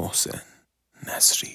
محسن نصری.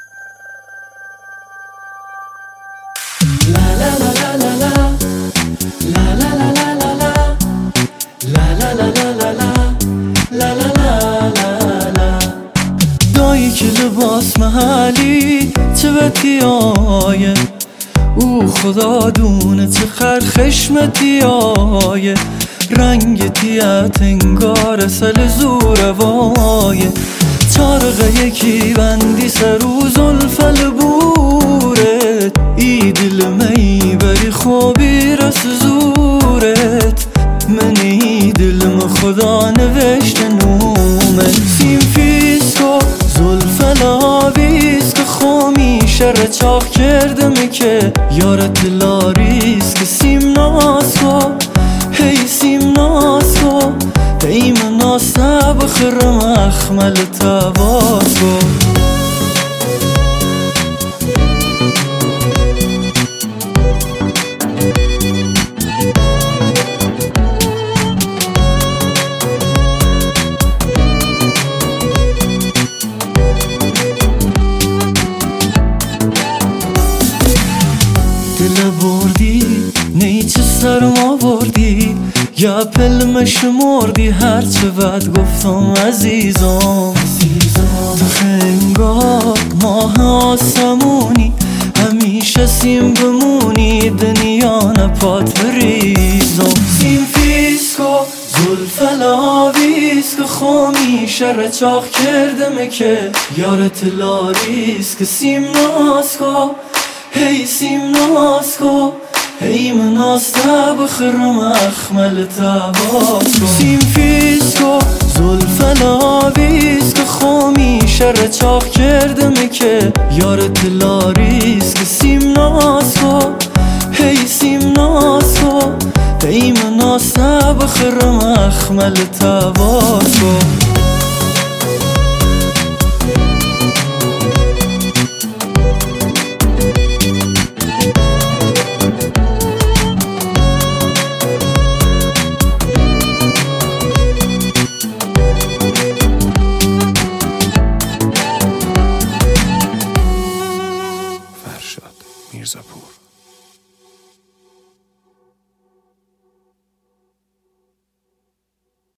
دایی که لباس محلی چه بتیایه او خدا دونه چه خرخشمتیایه رنگ تیت انگار سل زوروایه چارق یکی بندی سرو زلفل بورت ای دل می بری خوبی رس زورت من ای دلم خدا نوشته نومه سیم فیسکو زلفل آویز که خومی شر چاق کردم که یارت لاریز که سیم ناسکو هی سیم ناسکو هی من ناسته بخرم اخمل تباسکو دل بردی نیچه سرم آوردی یا پلمش مردی هرچه بد گفتم عزیزم تو خنگار ماه آسمونی همیشه سیم بمونی دنیا نپات بریزم سیم فیسکو زلفل آویز که خومی شر چاق کردمه که یارت لاریز که سیم ناسکو هی سیم ناسکو هی من آسته بخرم اخمل تباسکو سیم فیسکو زلفل آویز که خومی شر چاق کردمه که یارت لاریز که سیم ناسکو هی سیم ناسکو هی من آسته بخرم اخمل تباسکو فرشاد میرزاپور.